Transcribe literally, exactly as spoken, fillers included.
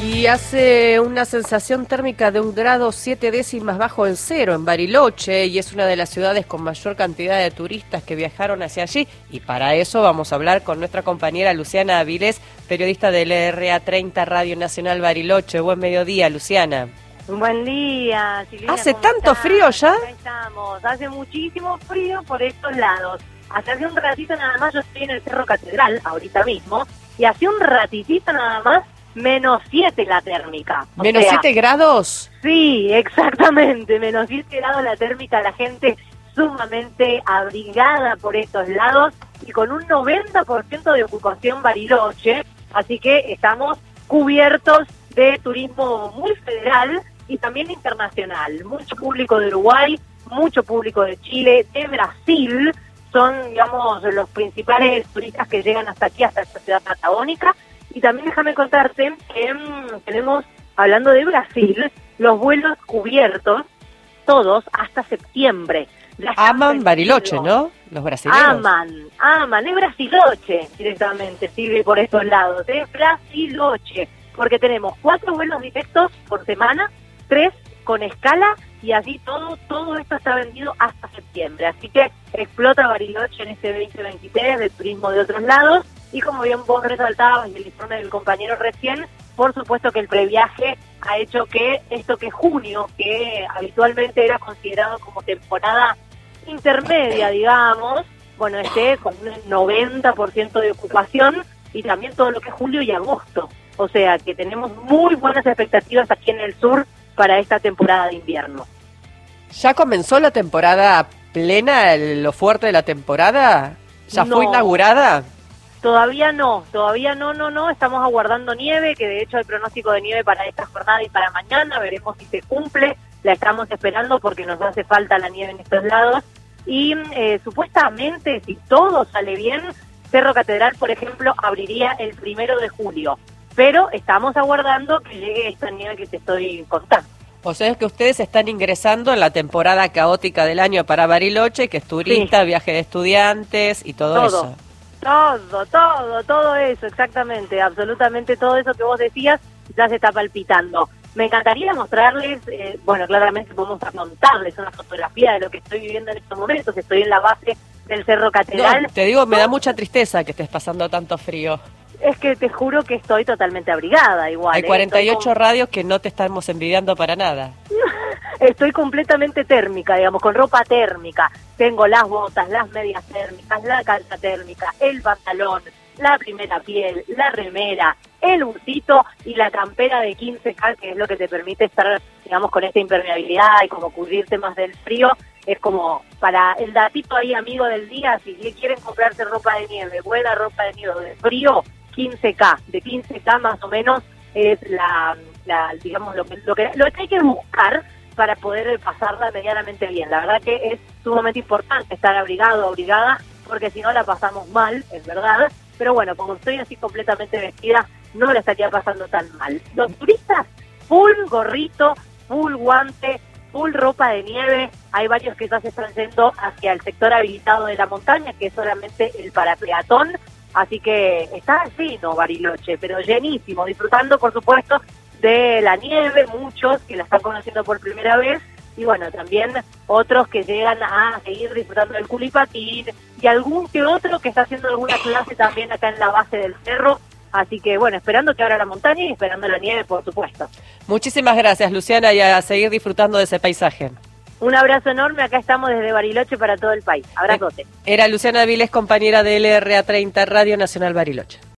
Y hace una sensación térmica de un grado siete décimas bajo el cero en Bariloche, y es una de las ciudades con mayor cantidad de turistas que viajaron hacia allí. Y para eso vamos a hablar con nuestra compañera Luciana Avilés, periodista del R A treinta Radio Nacional Bariloche. Buen mediodía, Luciana. Buen día, Silvina. ¿Hace tanto estás? frío ya? Acá estamos. Hace muchísimo frío por estos lados. Hasta hace un ratito nada más yo estoy en el Cerro Catedral, ahorita mismo, y hace un ratitito nada más, menos siete la térmica. O ¿Menos sea, siete grados? Sí, exactamente, menos siete grados la térmica, la gente sumamente abrigada por estos lados y con un noventa por ciento de ocupación Bariloche, así que estamos cubiertos de turismo muy federal y también internacional. Mucho público de Uruguay, mucho público de Chile, de Brasil, son, digamos, los principales turistas que llegan hasta aquí, hasta esta ciudad patagónica. Y también déjame contarte que mmm, tenemos, hablando de Brasil, los vuelos cubiertos, todos, hasta septiembre. Aman Bariloche, ¿no? Los brasileños. Aman, aman, es Brasiloche directamente, sirve por estos lados, es Brasiloche, porque tenemos cuatro vuelos directos por semana, tres con escala, y así todo, todo esto está vendido hasta septiembre. Así que explota Bariloche en este veinte veintitrés del turismo de otros lados. Y como bien vos resaltabas y el informe del compañero recién, por supuesto que el previaje ha hecho que esto que junio, que habitualmente era considerado como temporada intermedia, digamos, bueno, esté con un noventa por ciento de ocupación, y también todo lo que es julio y agosto. O sea que tenemos muy buenas expectativas aquí en el sur para esta temporada de invierno. ¿Ya comenzó la temporada plena, lo fuerte de la temporada? ¿Ya No. fue inaugurada? Todavía no, todavía no, no, no, estamos aguardando nieve, que de hecho hay pronóstico de nieve para esta jornada y para mañana, veremos si se cumple, la estamos esperando porque nos hace falta la nieve en estos lados, y eh, supuestamente, si todo sale bien, Cerro Catedral, por ejemplo, abriría el primero de julio, pero estamos aguardando que llegue esta nieve que te estoy contando. O sea, es que ustedes están ingresando en la temporada caótica del año para Bariloche, que es turista, sí, viaje de estudiantes y todo, todo eso. Todo, todo, todo eso, exactamente, absolutamente todo eso que vos decías ya se está palpitando. Me encantaría mostrarles, eh, bueno, claramente vamos a contarles una fotografía de lo que estoy viviendo en estos momentos. Estoy en la base del Cerro Catedral. No, te digo, me da mucha tristeza que estés pasando tanto frío. Es que te juro que estoy totalmente abrigada igual. Hay cuarenta y ocho con... radios que no te estamos envidiando para nada. Estoy completamente térmica, digamos, con ropa térmica. Tengo las botas, las medias térmicas, la calza térmica, el pantalón, la primera piel, la remera, el bucito y la campera de quince K, que es lo que te permite estar, digamos, con esta impermeabilidad y como cubrirte más del frío. Es como para el datito ahí, amigo del día, si quieren comprarse ropa de nieve, buena ropa de nieve de frío, quince K, de quince K más o menos es la, la digamos, lo que, lo que lo que hay que buscar para poder pasarla medianamente bien. La verdad que es sumamente importante estar abrigado o abrigada, porque si no la pasamos mal, es verdad, pero bueno, como estoy así completamente vestida, no la estaría pasando tan mal. Los turistas, full gorrito, full guante, full ropa de nieve. Hay varios que ya se están yendo hacia el sector habilitado de la montaña, que es solamente el para peatón. Así que está lleno Bariloche, pero llenísimo, disfrutando por supuesto de la nieve, muchos que la están conociendo por primera vez, y bueno, también otros que llegan a seguir disfrutando del culipatín, y algún que otro que está haciendo alguna clase también acá en la base del cerro. Así que bueno, esperando que abra la montaña y esperando la nieve, por supuesto. Muchísimas gracias, Luciana, y a seguir disfrutando de ese paisaje. Un abrazo enorme, acá estamos desde Bariloche para todo el país. Abrazote. Era Luciana Avilés, compañera de L R A treinta Radio Nacional Bariloche.